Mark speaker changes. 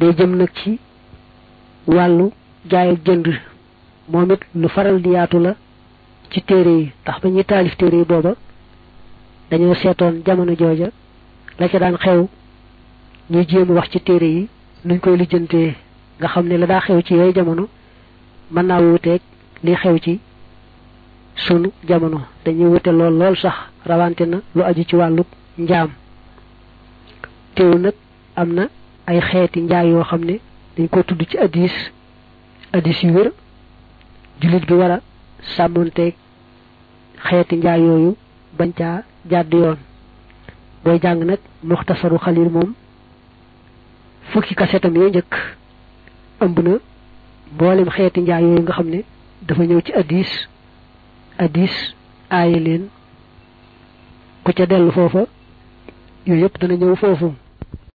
Speaker 1: day jëm nag ci wàllu jaay ak jënd moom it lu faral di yaatu la ci téere yi tax ba ñuy taalif téere yi booba dañoo seetoon jamono jooja la ca daan xew ñuy jéem wax ci téere yi nuñ koy lijjantee nga xam ne la daa xew ci yooyu jamono mën naa wuuteeg li xew ci sunu jamono dañuy wute lool sax rawante na lu aju ci wàllu njaam teew nag am na ay xeeti njaay yoo xam ne dañ ko tudd ci addis yu wér jullit bi war a sàmmonteeg xeeti njaay yooyu bañ caa jàdd yoon booy jàng nag muxtasaru xalil moom fukki kasetam yee njëkk ëmb na mboolem xeeti njaay yooyu nga xam ne dafa ñëw ci addis aaye leen ku ca dellu foofa yooyu yëpp dana ñëw foofu